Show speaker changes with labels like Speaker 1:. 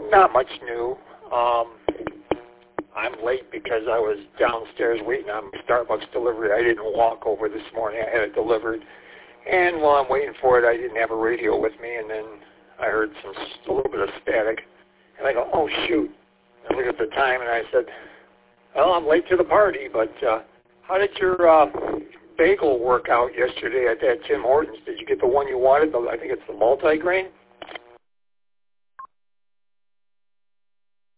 Speaker 1: Not much new. I'm late because I was downstairs waiting on my Starbucks delivery. I didn't walk over this morning. I had it delivered. And while I'm waiting for it, I didn't have a radio with me, and then I heard a little bit of static. And I go, oh, shoot. I look at the time, and I said, well, I'm late to the party, but how did your bagel work out yesterday at that Tim Hortons? Did you get the one you wanted? I think it's the multi-grain.